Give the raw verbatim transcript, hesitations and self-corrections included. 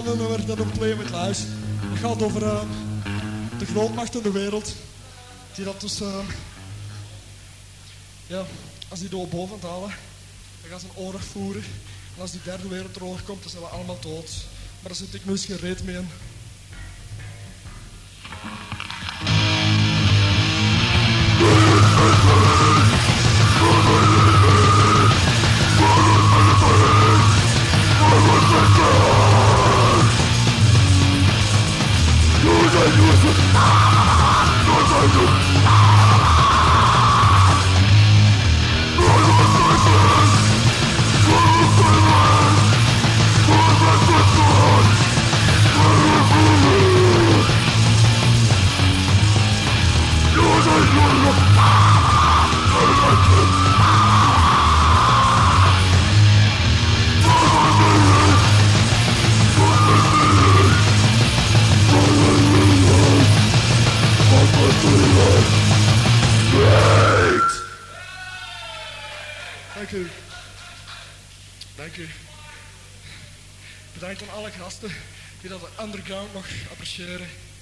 volgende nummer dat optreden met Luis. Het gaat over uh, de grootmacht in de wereld. Die dat dus, uh, ja, als die door boven halen, dan gaan ze een oorlog voeren. En als die derde wereldoorlog komt, dan zijn we allemaal dood. Maar daar zit ik nu eens geen reet mee in. Dank u. Dank u. Bedankt aan alle gasten die dat de underground nog appreciëren.